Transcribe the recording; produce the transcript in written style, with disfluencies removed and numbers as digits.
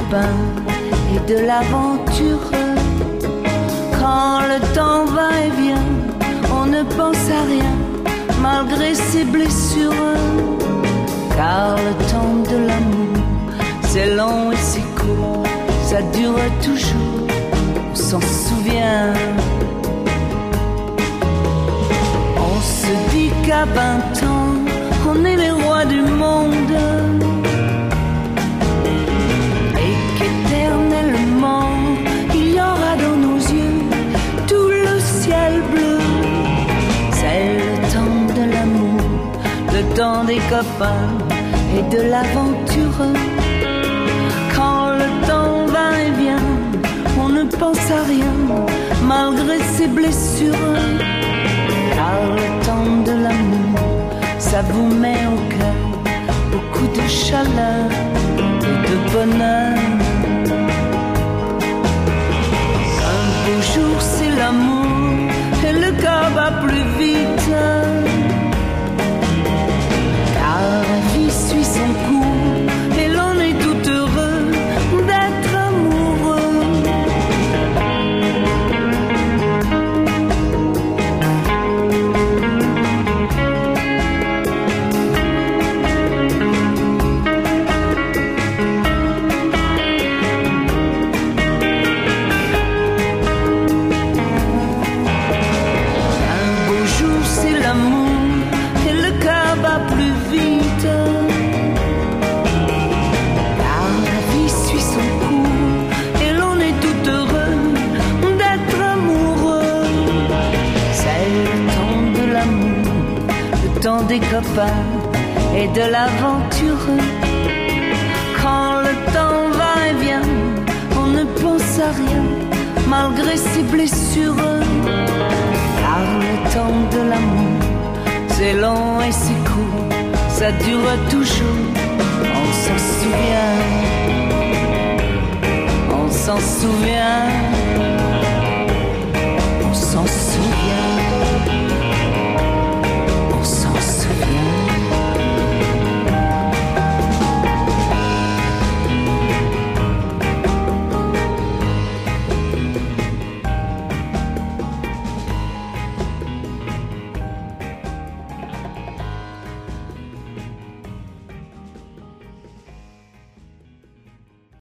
copains et de l'aventure. Quand le temps va et vient, on ne pense à rien malgré ses blessures. Car le temps de l'amour, c'est long et c'est court, ça dure toujours, on s'en souvient. On se dit qu'à 20 ans, on est les rois du monde et qu'éternellement, il y aura dans nos yeux tout le ciel bleu. C'est le temps de l'amour, le temps des copains et de l'aventure. Quand le temps va et vient, on ne pense à rien malgré ses blessures. Car le temps de l'amour, ça vous met au cœur beaucoup de chaleur et de bonheur. Un beau jour c'est l'amour et le cœur va plus vite. Car la vie suit son cours et l'on est tout heureux d'être amoureux. Un beau jour c'est l'amour et le cœur va plus vite. Car la vie suit son cours et l'on est tout heureux d'être amoureux. C'est le temps de l'amour, le temps des copains et de l'aventure. Quand le temps va et vient, on ne pense à rien malgré ses blessures. Car le temps de l'amour, c'est long et c'est court, ça dure toujours, on s'en souvient, on s'en souvient.